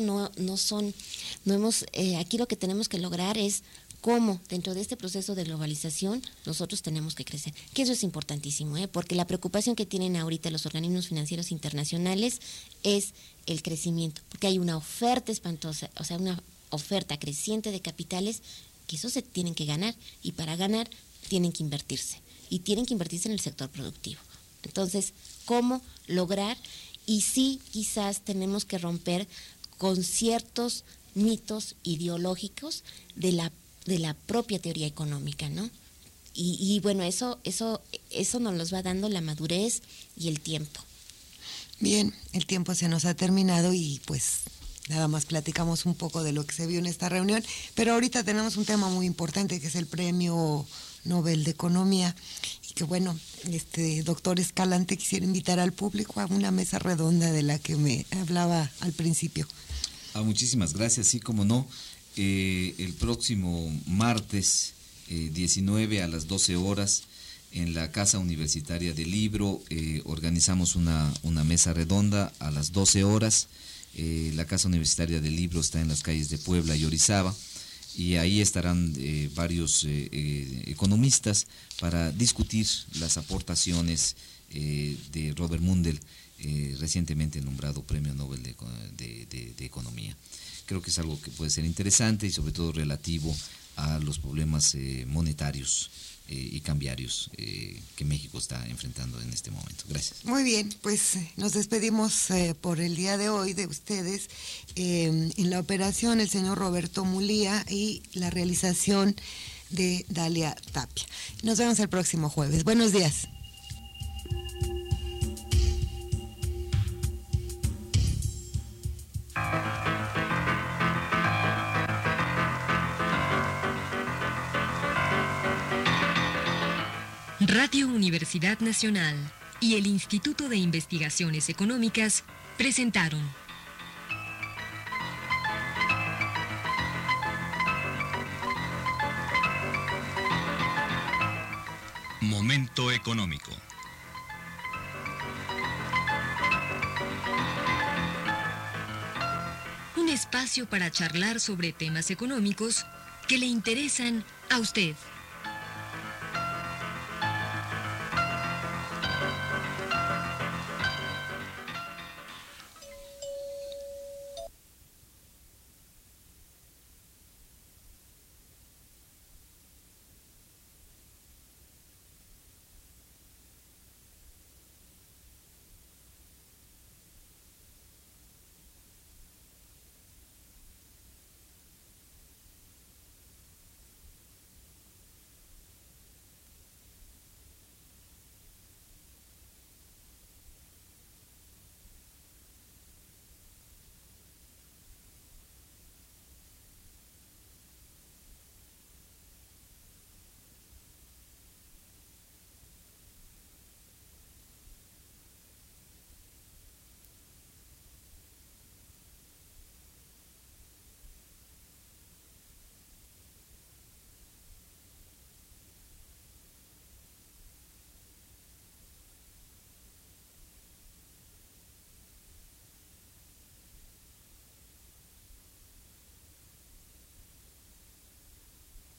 aquí lo que tenemos que lograr es cómo dentro de este proceso de globalización nosotros tenemos que crecer, que eso es importantísimo, porque la preocupación que tienen ahorita los organismos financieros internacionales es el crecimiento, porque hay una oferta espantosa, una oferta creciente de capitales, que eso se tienen que ganar, y para ganar tienen que invertirse, y tienen que invertirse en el sector productivo. Entonces, ¿cómo lograr y sí, quizás tenemos que romper con ciertos mitos ideológicos de la propia teoría económica, ¿no? Y bueno, eso nos los va dando la madurez y el tiempo. Bien, el tiempo se nos ha terminado y pues nada más platicamos un poco de lo que se vio en esta reunión, pero ahorita tenemos un tema muy importante que es el Premio Nobel de Economía y que bueno, doctor Escalante, quisiera invitar al público a una mesa redonda de la que me hablaba al principio. Muchísimas gracias, sí, como no, el próximo martes 19 a las 12 horas en la Casa Universitaria del Libro organizamos una mesa redonda a las 12 horas. La Casa Universitaria del Libro está en las calles de Puebla y Orizaba y ahí estarán varios economistas para discutir las aportaciones de Robert Mundell, recientemente nombrado Premio Nobel de Economía. Creo que es algo que puede ser interesante y sobre todo relativo a los problemas monetarios y cambiarios que México está enfrentando en este momento. Gracias. Muy bien, pues nos despedimos por el día de hoy de ustedes. En la operación el señor Roberto Mulía y la realización de Dalia Tapia. Nos vemos el próximo jueves. Buenos días. Radio Universidad Nacional y el Instituto de Investigaciones Económicas presentaron Momento económico. un espacio para charlar sobre temas económicos que le interesan a usted.